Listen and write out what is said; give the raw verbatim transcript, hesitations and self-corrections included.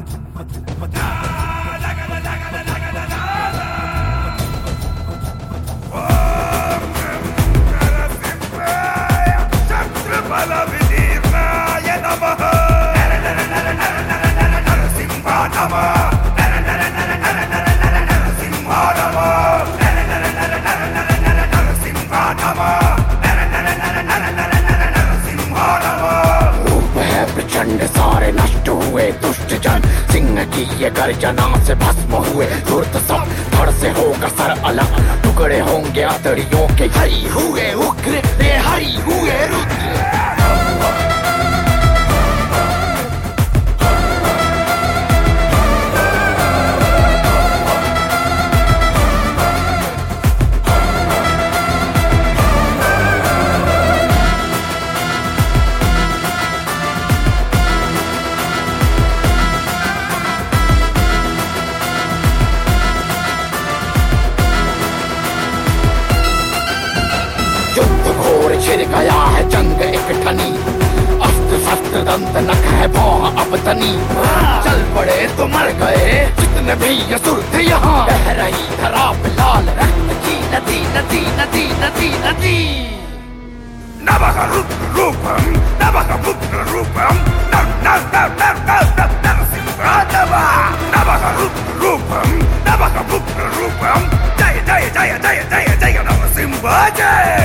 सारे नष्ट हुए दुष्ट जन, सिंह की ये गर्जना से भस्म हुए धूर्त सब। धड़ से होगा सर अलग, टुकड़े होंगे आतड़ियों के। हरि हुए उग्र, रे हरि हुए रुद्र। छिड़ गया है जंग एक ठनी, अस्त्र शस्त्र दंत नख है भौं अब तनी। चल पड़े तो मर गए जितने भी असुर थे यहाँ। बह रही धरा पे लाल रक्त की नदी नदी नदी नदी नदी। नवः रुद्र रूपम नवः पुत्र रूपम नर नर नर नर नर नर नरसिंहानव। नवः रुद्र रूपम नवः पुत्र रूपम। जय जय जय जय जय जय नरसिंह जय।